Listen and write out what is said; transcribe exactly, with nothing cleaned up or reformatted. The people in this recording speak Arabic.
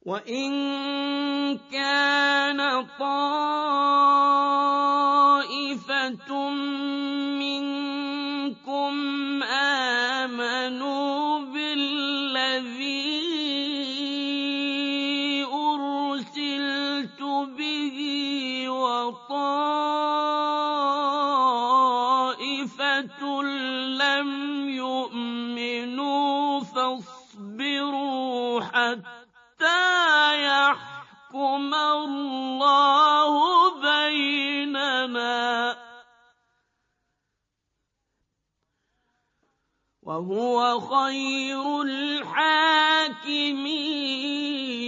وَإِن كَانَ طَائِفَةٌ مِّنكُمْ آمَنُوا بِالَّذِي أُرْسِلْتُ بِهِ وَطَائِفَةٌ لَّمْ يُؤْمِنُوا فَاصْبِرُوا حَتَّىٰ يَحْكُمَ اللَّهُ بَيْنَنَا ۚ وَهُوَ خَيْرُ الْحَاكِمِينَ.